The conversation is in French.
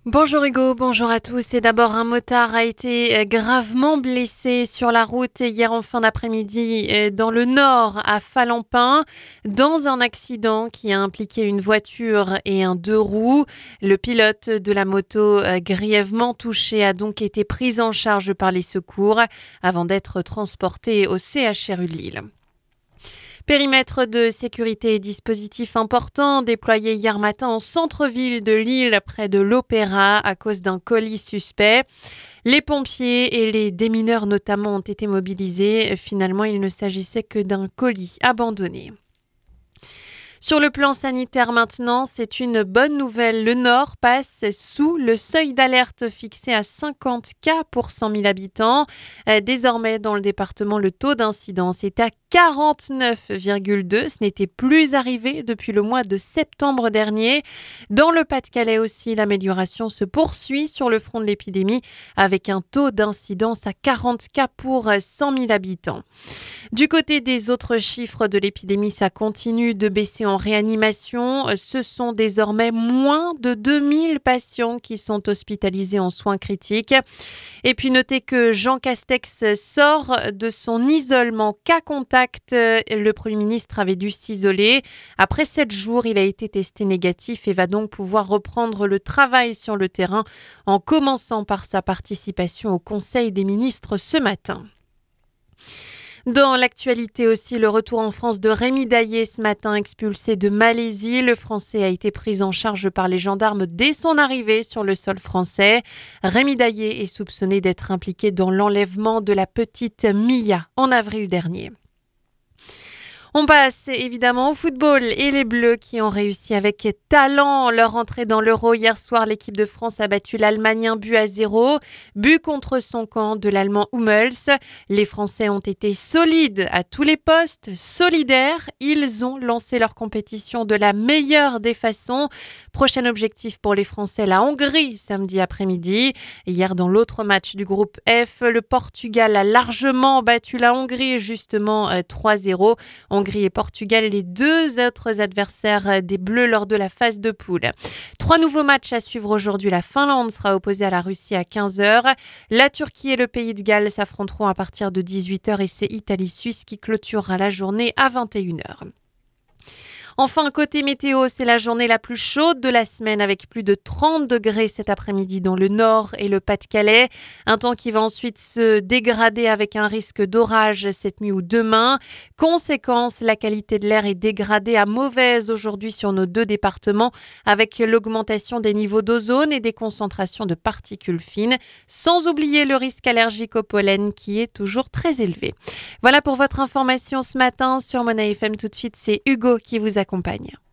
Bonjour Hugo, bonjour à tous. Et d'abord, un motard a été gravement blessé sur la route hier en fin d'après-midi dans le nord à Falampin dans un accident qui a impliqué une voiture et un deux roues. Le pilote de la moto grièvement touché a donc été pris en charge par les secours avant d'être transporté au CHRU de Lille. Périmètre de sécurité et dispositifs importants déployés hier matin en centre-ville de Lille près de l'Opéra à cause d'un colis suspect. Les pompiers et les démineurs notamment ont été mobilisés. Finalement, il ne s'agissait que d'un colis abandonné. Sur le plan sanitaire maintenant, c'est une bonne nouvelle. Le Nord passe sous le seuil d'alerte fixé à 50 cas pour 100 000 habitants. Désormais, dans le département, le taux d'incidence est à 49,2. Ce n'était plus arrivé depuis le mois de septembre dernier. Dans le Pas-de-Calais aussi, l'amélioration se poursuit sur le front de l'épidémie avec un taux d'incidence à 40 cas pour 100 000 habitants. Du côté des autres chiffres de l'épidémie, ça continue de baisser en réanimation. Ce sont désormais moins de 2000 patients qui sont hospitalisés en soins critiques. Et puis notez que Jean Castex sort de son isolement cas contact. Le Premier ministre avait dû s'isoler. Après 7 jours, il a été testé négatif et va donc pouvoir reprendre le travail sur le terrain en commençant par sa participation au Conseil des ministres ce matin. Dans l'actualité aussi, le retour en France de Rémi Daillé ce matin, expulsé de Malaisie. Le Français a été pris en charge par les gendarmes dès son arrivée sur le sol français. Rémi Daillé est soupçonné d'être impliqué dans l'enlèvement de la petite Mia en avril dernier. On passe évidemment au football et les Bleus qui ont réussi avec talent leur entrée dans l'Euro. Hier soir, l'équipe de France a battu l'Allemagne 1-0. But contre son camp de l'Allemand Hummels. Les Français ont été solides à tous les postes, solidaires. Ils ont lancé leur compétition de la meilleure des façons. Prochain objectif pour les Français, la Hongrie, samedi après-midi. Hier, dans l'autre match du groupe F, le Portugal a largement battu la Hongrie, justement 3-0. Hongrie et Portugal, les deux autres adversaires des Bleus lors de la phase de poule. 3 nouveaux matchs à suivre aujourd'hui. La Finlande sera opposée à la Russie à 15h. La Turquie et le Pays de Galles s'affronteront à partir de 18h et c'est Italie-Suisse qui clôturera la journée à 21h. Enfin, côté météo, c'est la journée la plus chaude de la semaine avec plus de 30 degrés cet après-midi dans le nord et le Pas-de-Calais. Un temps qui va ensuite se dégrader avec un risque d'orage cette nuit ou demain. Conséquence, la qualité de l'air est dégradée à mauvaise aujourd'hui sur nos 2 départements avec l'augmentation des niveaux d'ozone et des concentrations de particules fines. Sans oublier le risque allergique au pollen qui est toujours très élevé. Voilà pour votre information ce matin sur Mona FM. Tout de suite, c'est Hugo qui vous accompagne.